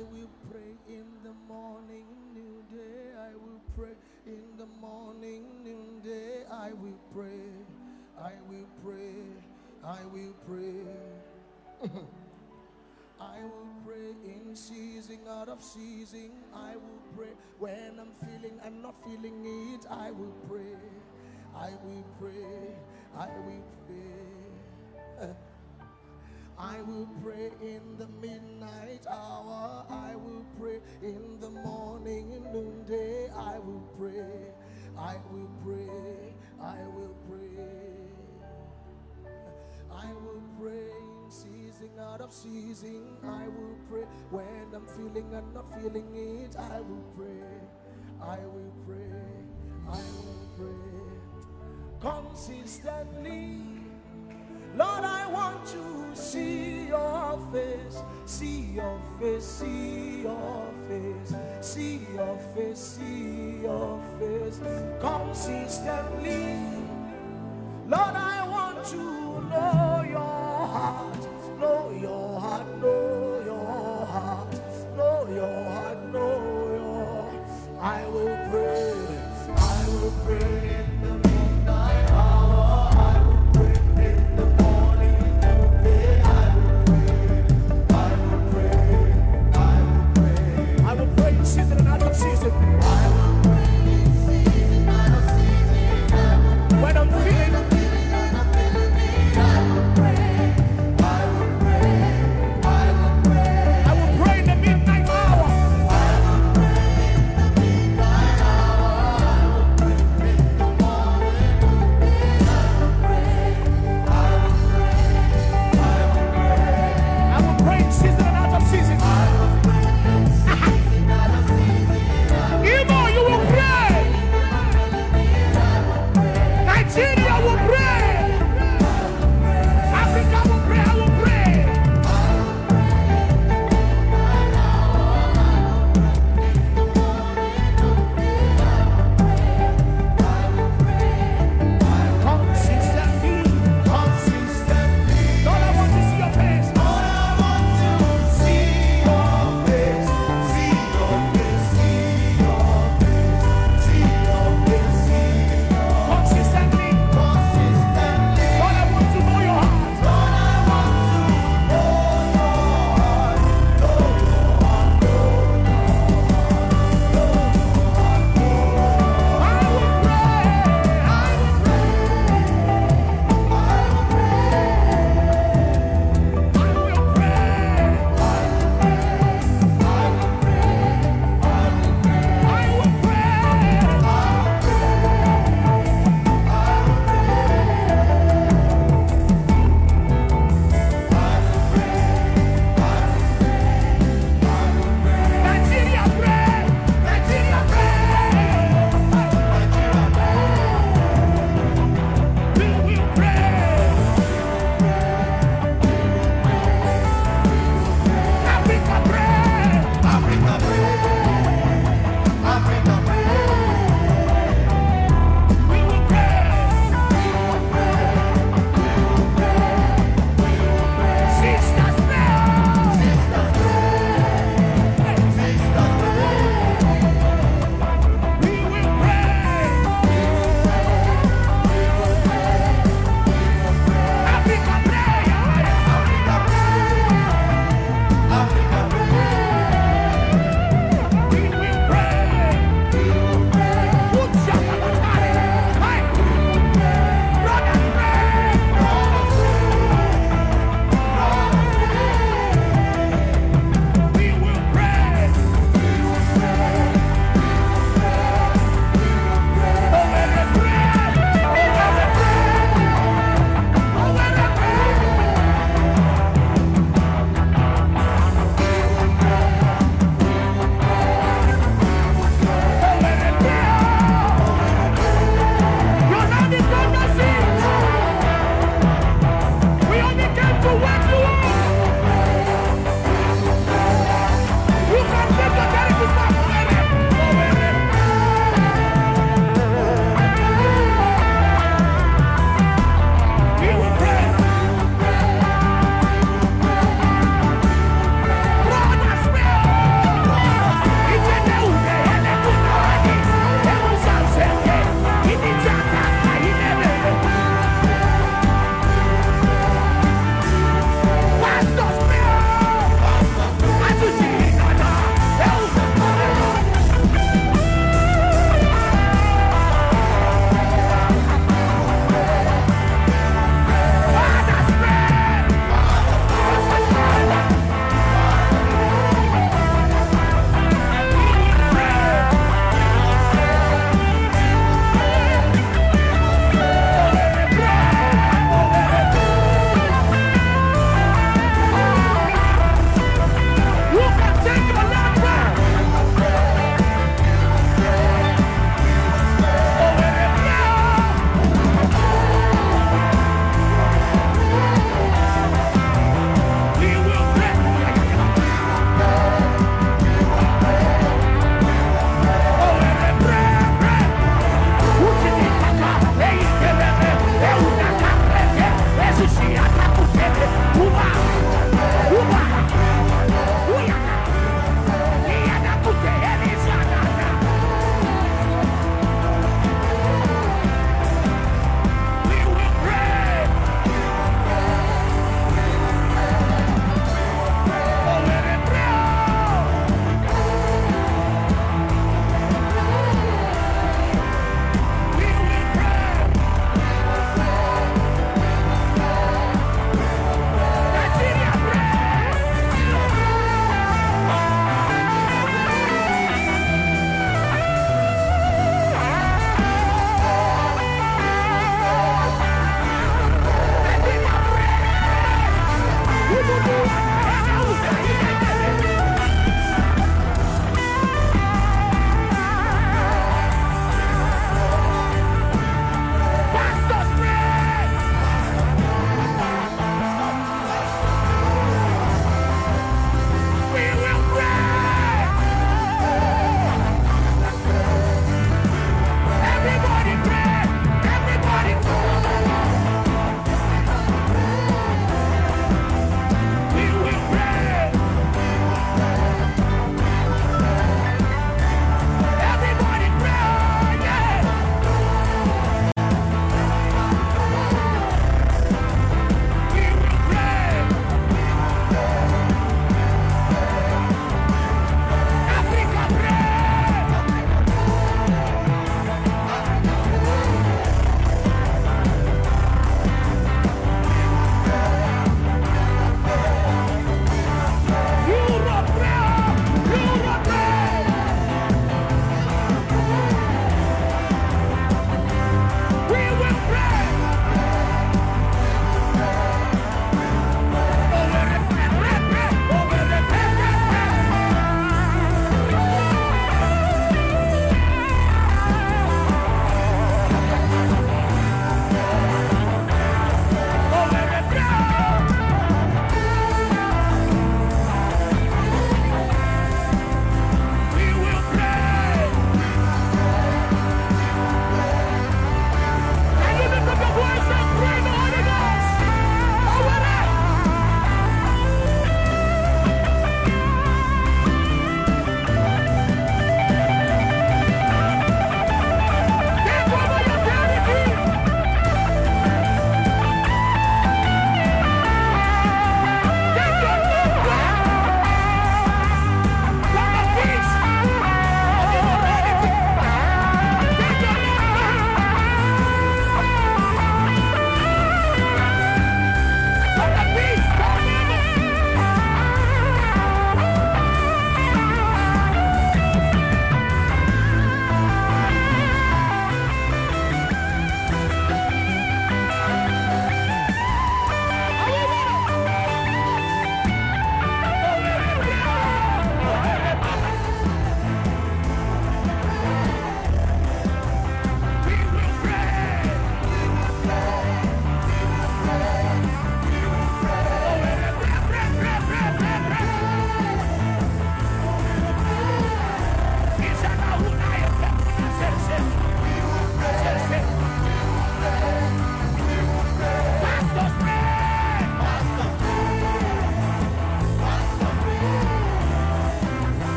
will pray in the morning, noonday. I will pray in the morning, noonday. I will pray. I will pray. I will pray. I will pray in season, out of season. I will pray when I'm not feeling it. I will pray. I will pray. I will pray. I will pray in the midnight hour. I will pray in the morning and noonday. I will pray. I will pray. I will pray. I will pray in season, out of season. I will pray when I'm feeling and not feeling it. I will pray. I will pray. I will pray consistently. Lord, I want to see your face, see your face, see your face, see your face, see your face consistently. Lord, I want to know your heart, know your heart, know your heart, know your heart, know your. I will pray, I will pray in the midnight hour. I will pray in the morning, noonday. I will pray, I will pray, I will pray. I will pray in season and out of season. I will pray in season, out of season. When I'm feeling, I will pray, I will pray, I will pray.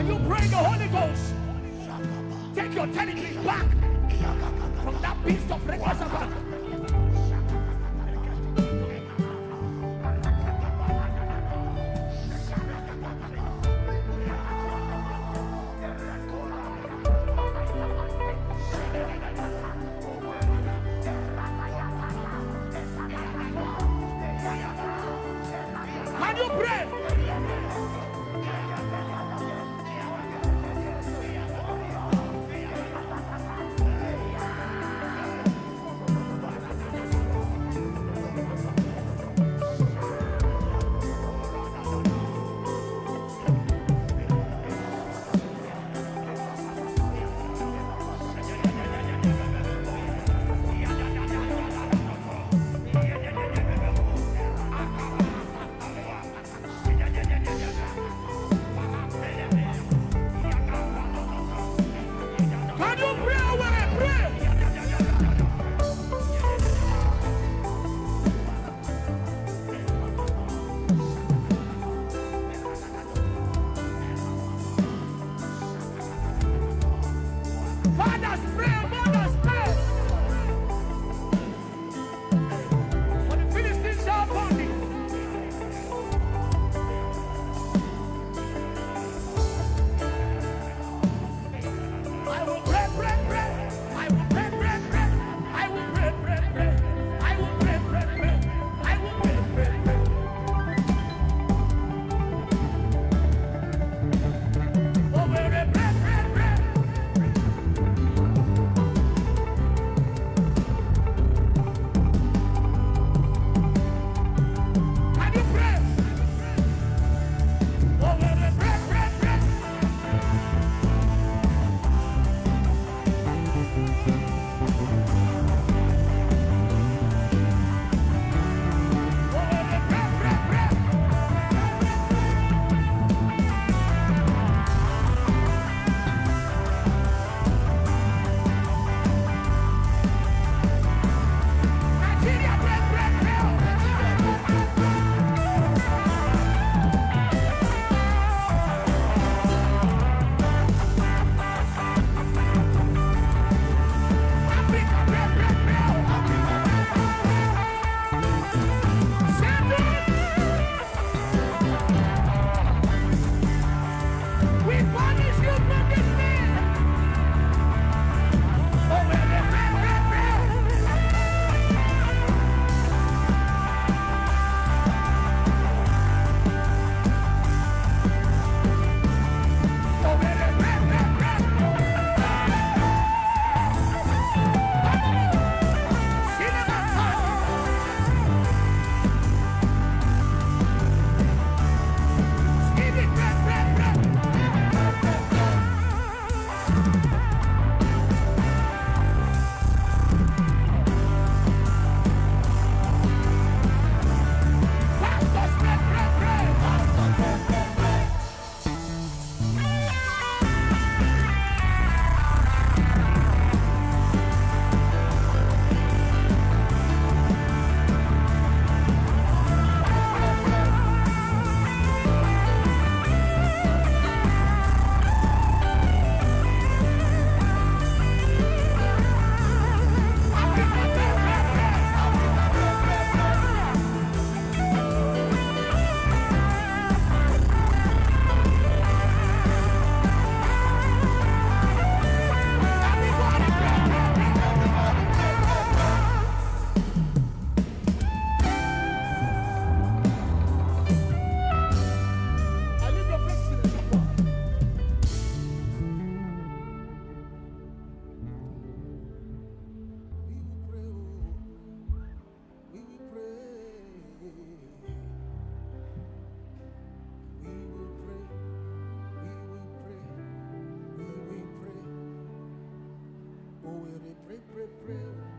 you pray in the Holy Ghost? Take your territory back from that beast of Rekasaba. Can you pray? Can you pray when I pray? Fathers pray, mothers pray. For the Philistines shall burn thee. I will pray, pray, pray. I will pray, pray, pray. I will pray, pray, pray. I will pray, pray, pray. I will pray, pray, pray. Oh, pray, pray, pray, pray. Can you pray? Oh, pray, pray, pray, pray. We punish you from this land. Oh, pray, pray, pray.